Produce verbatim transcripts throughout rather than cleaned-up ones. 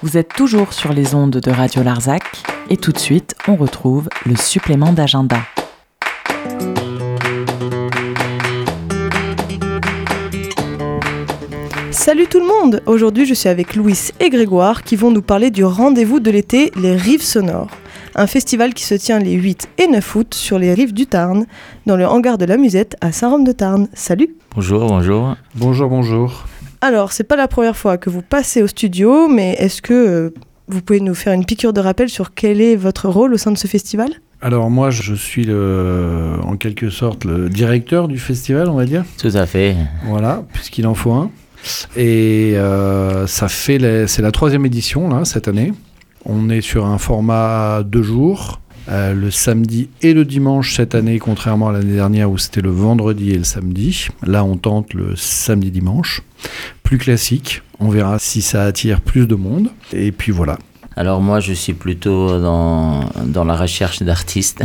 Vous êtes toujours sur les ondes de Radio Larzac et tout de suite, on retrouve le supplément d'agenda. Salut tout le monde! Aujourd'hui, je suis avec Louis et Grégoire qui vont nous parler du rendez-vous de l'été, les Rives Sonores. Un festival qui se tient les huit et neuf août sur les rives du Tarn, dans le hangar de la Musette à Saint-Rome-de-Tarn. Salut! Bonjour, bonjour. Bonjour, bonjour. Alors, c'est pas la première fois que vous passez au studio, mais est-ce que euh, vous pouvez nous faire une piqûre de rappel sur quel est votre rôle au sein de ce festival ? Alors moi, je suis le, en quelque sorte le directeur du festival, on va dire. Tout à fait. Voilà, puisqu'il en faut un. Et euh, ça fait les, c'est la troisième édition là, cette année. On est sur un format deux jours, euh, le samedi et le dimanche cette année, contrairement à l'année dernière où c'était le vendredi et le samedi. Là, on tente le samedi-dimanche. Plus classique, on verra si ça attire plus de monde. Et puis voilà. Alors moi, je suis plutôt dans, dans la recherche d'artistes.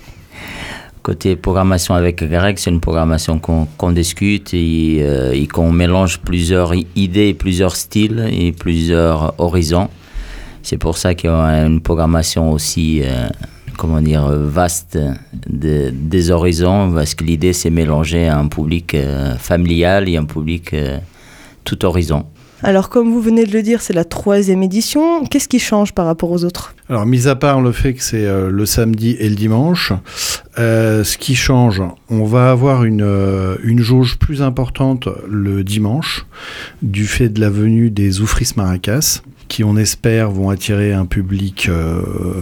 Côté programmation avec Greg, c'est une programmation qu'on, qu'on discute et, euh, et qu'on mélange plusieurs idées, plusieurs styles et plusieurs horizons. C'est pour ça qu'il y a une programmation aussi, euh, comment dire, vaste de, des horizons, parce que l'idée, c'est mélanger un public euh, familial et un public euh, tout horizon. Alors, comme vous venez de le dire, c'est la troisième édition. Qu'est-ce qui change par rapport aux autres ? Alors, mis à part le fait que c'est euh, le samedi et le dimanche, euh, ce qui change, on va avoir une, euh, une jauge plus importante le dimanche, du fait de la venue des Oufris Maracas, qui, on espère, vont attirer un public euh,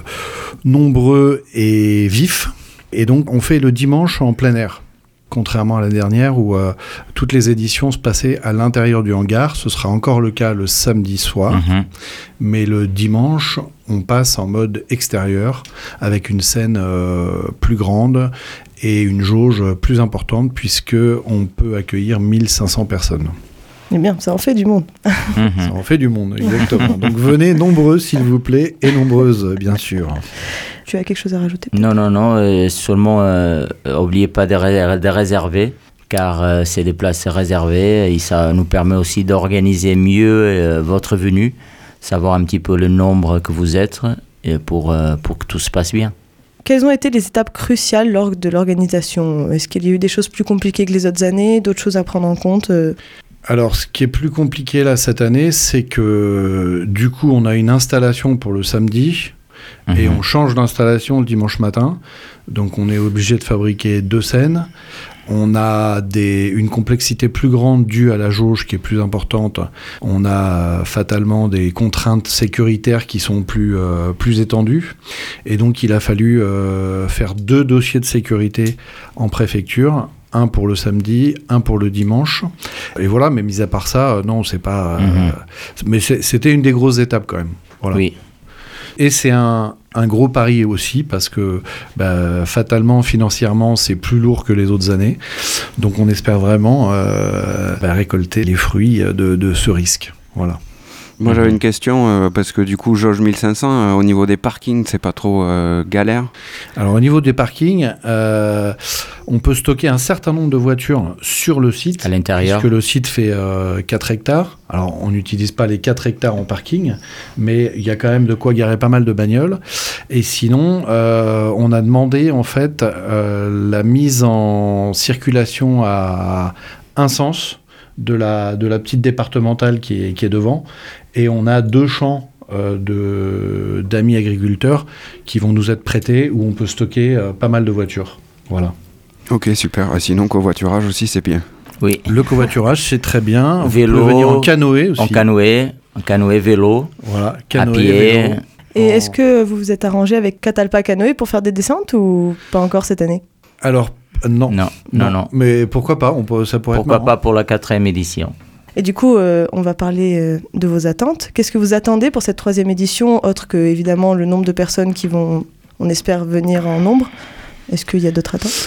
nombreux et vif. Et donc, on fait le dimanche en plein air. Contrairement à l'année dernière où euh, toutes les éditions se passaient à l'intérieur du hangar. Ce sera encore le cas le samedi soir. Mmh. Mais le dimanche, on passe en mode extérieur avec une scène euh, plus grande et une jauge plus importante puisqu'on peut accueillir mille cinq cents personnes. Eh bien, ça en fait du monde. Mmh. Ça en fait du monde, exactement. Donc venez nombreux, s'il vous plaît, et nombreuses, bien sûr. Tu as quelque chose à rajouter ? Non, non, non. Euh, seulement, euh, n'oubliez pas de, ré- de réserver, car euh, c'est des places réservées et ça nous permet aussi d'organiser mieux euh, votre venue, savoir un petit peu le nombre que vous êtes et pour, euh, pour que tout se passe bien. Quelles ont été les étapes cruciales lors de l'organisation ? Est-ce qu'il y a eu des choses plus compliquées que les autres années, d'autres choses à prendre en compte ? Alors, ce qui est plus compliqué là cette année, c'est que du coup, on a une installation pour le samedi mmh. et on change d'installation le dimanche matin. Donc, on est obligé de fabriquer deux scènes. On a des, une complexité plus grande due à la jauge qui est plus importante. On a fatalement des contraintes sécuritaires qui sont plus, euh, plus étendues. Et donc, il a fallu euh, faire deux dossiers de sécurité en préfecture. Un pour le samedi, un pour le dimanche. Et voilà, mais mis à part ça, non, c'est pas... Mmh. Euh, mais c'est, c'était une des grosses étapes quand même. Voilà. Oui. Et c'est un, un gros pari aussi, parce que bah, fatalement, financièrement, c'est plus lourd que les autres années. Donc on espère vraiment euh, bah, récolter les fruits de, de ce risque. Voilà. Moi j'avais une question euh, parce que du coup jauge mille cinq cents euh, au niveau des parkings c'est pas trop euh, galère. Alors au niveau des parkings euh, on peut stocker un certain nombre de voitures sur le site à l'intérieur puisque le site fait euh, quatre hectares. Alors on n'utilise pas les quatre hectares en parking mais il y a quand même de quoi garer pas mal de bagnoles et sinon euh, on a demandé en fait euh, la mise en circulation à un sens de la, de la petite départementale qui est, qui est devant. Et on a deux champs euh, de, d'amis agriculteurs qui vont nous être prêtés où on peut stocker euh, pas mal de voitures. Voilà. Ok, super. Ah, sinon, covoiturage aussi, c'est bien. Oui. Le covoiturage, c'est très bien. Vélo, vous pouvez venir en canoë aussi. En canoë, en canoë, vélo, voilà, canoë, à pied. Vélo. Et en... est-ce que vous vous êtes arrangé avec Catalpa Canoë pour faire des descentes ou pas encore cette année ? Alors, non. Non, non, non. Mais pourquoi pas on peut, ça pourrait Pourquoi être marrant. pas pour la quatrième édition. Et du coup, euh, on va parler euh, de vos attentes. Qu'est-ce que vous attendez pour cette troisième édition, autre que, évidemment, le nombre de personnes qui vont, on espère, venir en nombre ? Est-ce qu'il y a d'autres attentes ?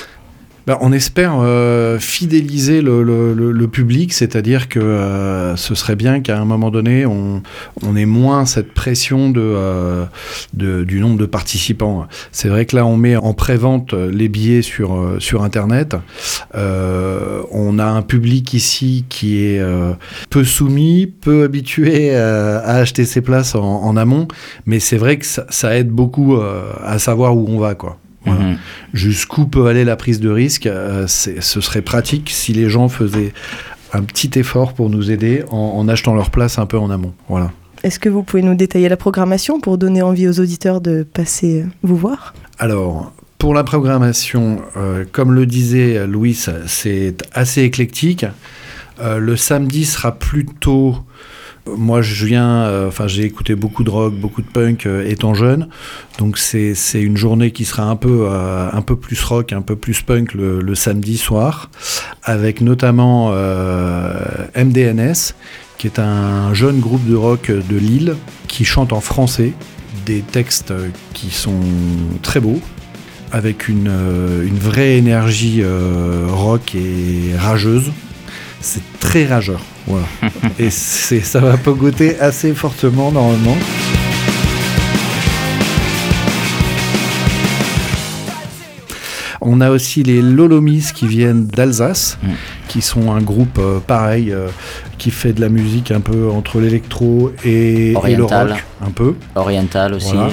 Ben, on espère euh, fidéliser le, le, le, le public, c'est-à-dire que euh, ce serait bien qu'à un moment donné, on, on ait moins cette pression de, euh, de, du nombre de participants. C'est vrai que là, on met en pré-vente les billets sur, euh, sur Internet. Euh, on a un public ici qui est euh, peu soumis, peu habitué euh, à acheter ses places en, en amont, mais c'est vrai que ça, ça aide beaucoup euh, à savoir où on va, quoi. Voilà. Mmh. Jusqu'où peut aller la prise de risque, euh, c'est, ce serait pratique si les gens faisaient un petit effort pour nous aider en, en achetant leur place un peu en amont. Voilà. Est-ce que vous pouvez nous détailler la programmation pour donner envie aux auditeurs de passer vous voir ? Alors, pour la programmation, euh, comme le disait Louis, c'est assez éclectique. Euh, le samedi sera plutôt... Moi, je viens, euh, enfin, j'ai écouté beaucoup de rock, beaucoup de punk euh, étant jeune, donc c'est c'est une journée qui sera un peu euh, un peu plus rock, un peu plus punk le, le samedi soir, avec notamment euh, M D N S, qui est un jeune groupe de rock de Lille qui chante en français des textes qui sont très beaux, avec une euh, une vraie énergie euh, rock et rageuse. C'est très rageur, voilà. Et c'est, ça va pogoter assez fortement normalement. On a aussi les Lolomis qui viennent d'Alsace, mmh. qui sont un groupe euh, pareil, euh, qui fait de la musique un peu entre l'électro et, et le rock, un peu. Oriental aussi. Voilà.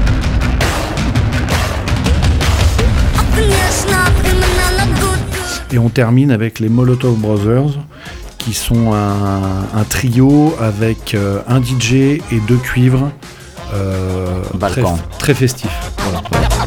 Et on termine avec les Molotov Brothers, qui sont un, un trio avec euh, un D J et deux cuivres, euh, très, très festifs. Voilà.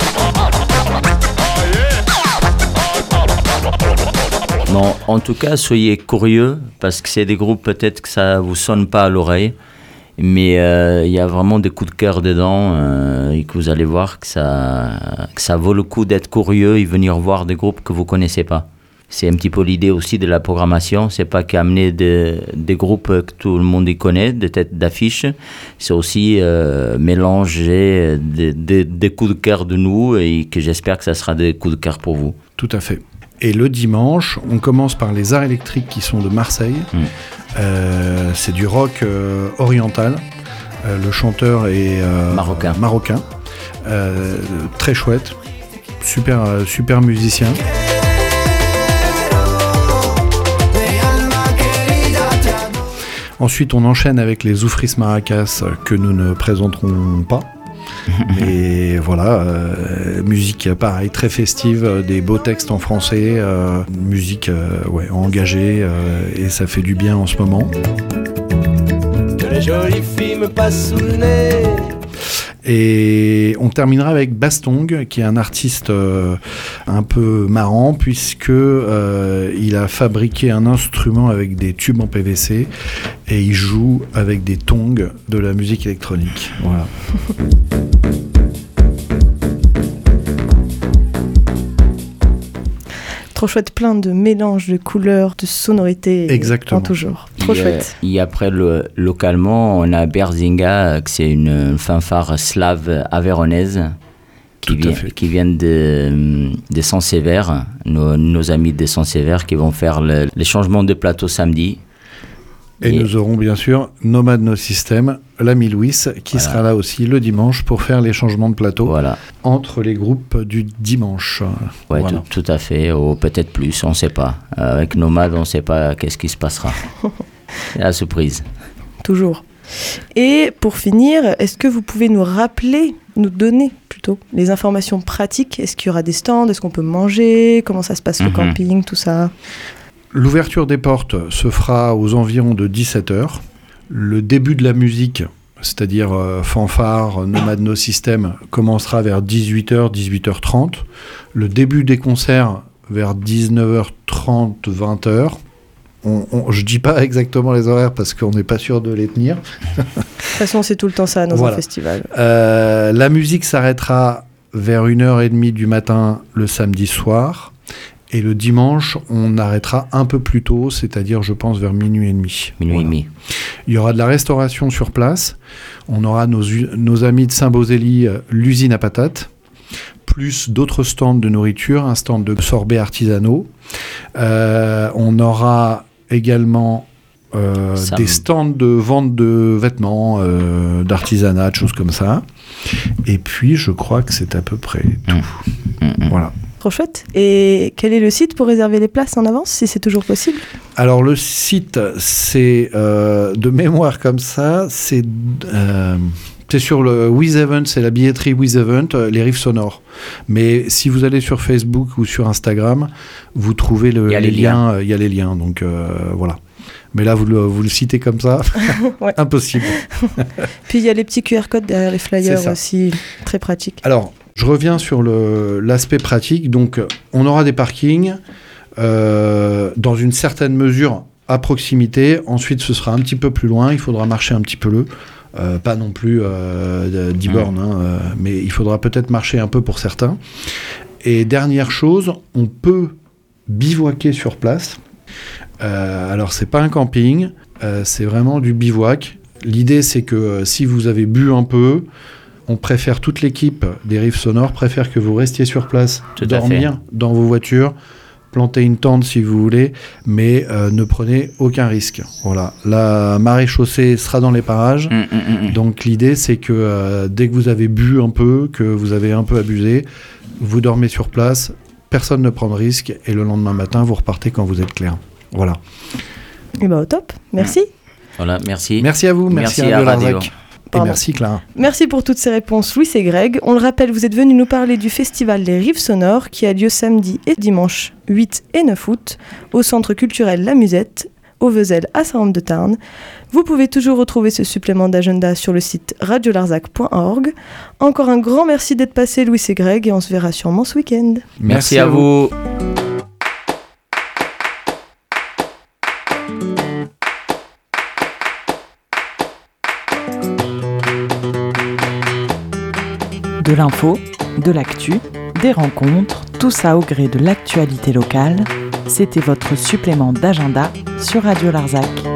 Bon, en tout cas, soyez curieux, parce que c'est des groupes peut-être que ça vous sonne pas à l'oreille, mais il euh, y a vraiment des coups de cœur dedans, euh, et que vous allez voir que ça, que ça vaut le coup d'être curieux et venir voir des groupes que vous connaissez pas. C'est un petit peu l'idée aussi de la programmation, c'est pas qu'amener de, des groupes que tout le monde y connaît, des têtes d'affiche, c'est aussi euh, mélanger des, des, des coups de cœur de nous, et que j'espère que ça sera des coups de cœur pour vous. Tout à fait. Et le dimanche, on commence par les Arts Électriques qui sont de Marseille. Mmh. Euh, c'est du rock euh, oriental. Euh, le chanteur est euh, marocain. marocain. Euh, très chouette. Super, euh, super musicien. Ensuite, on enchaîne avec les Zoufris Maracas que nous ne présenterons pas. Mais voilà, euh, musique pareil, très festive, des beaux textes en français, euh, musique euh, ouais, engagée, euh, et ça fait du bien en ce moment. Que les jolies filles me passent sous le nez. Et on terminera avec Bastong, qui est un artiste euh, un peu marrant, puisque euh, il a fabriqué un instrument avec des tubes en P V C et il joue avec des tongs de la musique électronique. Voilà. Trop chouette, plein de mélanges de couleurs, de sonorités. Exactement. En toujours. Trop et, chouette. Et après, le, localement, on a Berzinga, que c'est une fanfare slave avéronaise qui, vient, qui vient de, de Saint-Sévère, nos, nos amis de Saint-Sévère qui vont faire le, les changements de plateau samedi. Et, et nous aurons bien sûr Nomad No System, l'ami Louis, qui voilà. sera là aussi le dimanche pour faire les changements de plateau voilà. entre les groupes du dimanche. Oui, voilà. tout, tout à fait, ou peut-être plus, on ne sait pas. Avec Nomad, on ne sait pas qu'est-ce qui se passera. C'est la surprise. Toujours. Et pour finir, est-ce que vous pouvez nous rappeler, nous donner plutôt, les informations pratiques ? Est-ce qu'il y aura des stands ? Est-ce qu'on peut manger ? Comment ça se passe, mm-hmm. le camping, tout ça ? L'ouverture des portes se fera aux environs de dix-sept heures. Le début de la musique, c'est-à-dire euh, fanfare, Nomad No System, commencera vers dix-huit heures, dix-huit heures trente. Le début des concerts vers dix-neuf heures trente, vingt heures. On, on, je ne dis pas exactement les horaires parce qu'on n'est pas sûr de les tenir. De toute façon, c'est tout le temps ça dans voilà. un festival. Euh, la musique s'arrêtera vers une heure trente du matin le samedi soir. Et le dimanche, on arrêtera un peu plus tôt, c'est-à-dire, je pense, vers minuit et demi. Minuit voilà. et demi. Il y aura de la restauration sur place. On aura nos, nos amis de Saint-Bausélie, l'usine à patates, plus d'autres stands de nourriture, un stand de sorbets artisanaux. Euh, on aura également euh, des stands de vente de vêtements, euh, d'artisanat, de choses comme ça. Et puis, je crois que c'est à peu près tout. Mmh. Mmh. Voilà. Trop chouette. Et quel est le site pour réserver les places en avance, si c'est toujours possible ? Alors, le site, c'est euh, de mémoire comme ça, c'est... Euh, C'est sur le With Event, c'est la billetterie With Event, euh, les rives sonores. Mais si vous allez sur Facebook ou sur Instagram, vous trouvez le, il y a les, les liens. liens. Il y a les liens, donc euh, voilà. Mais là, vous le, vous le citez comme ça, Ouais. Impossible. Puis il y a les petits Q R codes derrière les flyers aussi, très pratique. Alors, je reviens sur le, l'aspect pratique. Donc, on aura des parkings euh, dans une certaine mesure à proximité. Ensuite, ce sera un petit peu plus loin. Il faudra marcher un petit peu le. Euh, pas non plus euh, dix mmh. bornes, hein, euh, mais il faudra peut-être marcher un peu pour certains. Et dernière chose, on peut bivouaquer sur place. Euh, alors, c'est pas un camping, euh, c'est vraiment du bivouac. L'idée, c'est que euh, si vous avez bu un peu, on préfère, toute l'équipe des Rives Sonores préfère que vous restiez sur place, Tout dormir dans vos voitures, planter une tente si vous voulez, mais euh, ne prenez aucun risque. Voilà. La marée chaussée sera dans les parages, Mmh, mmh, mmh. donc l'idée c'est que euh, dès que vous avez bu un peu, que vous avez un peu abusé, vous dormez sur place, personne ne prend de risque, et le lendemain matin, vous repartez quand vous êtes clair. Voilà. Et bah au top, merci. Voilà, merci. Merci à vous, merci, Merci à à Radio Radio. Larzac. Et Pardon. merci Clara. Merci pour toutes ces réponses, Louis et Greg. On le rappelle, vous êtes venus nous parler du festival Les Rives Sonores qui a lieu samedi et dimanche huit et neuf août au centre culturel La Musette, au Vezel à Saint-Anne-de-Tarn. Vous pouvez toujours retrouver ce supplément d'agenda sur le site radio larzac point org. Encore un grand merci d'être passé, Louis et Greg, et on se verra sûrement ce week-end. Merci à vous. De l'info, de l'actu, des rencontres, tout ça au gré de l'actualité locale. C'était votre supplément d'agenda sur Radio Larzac.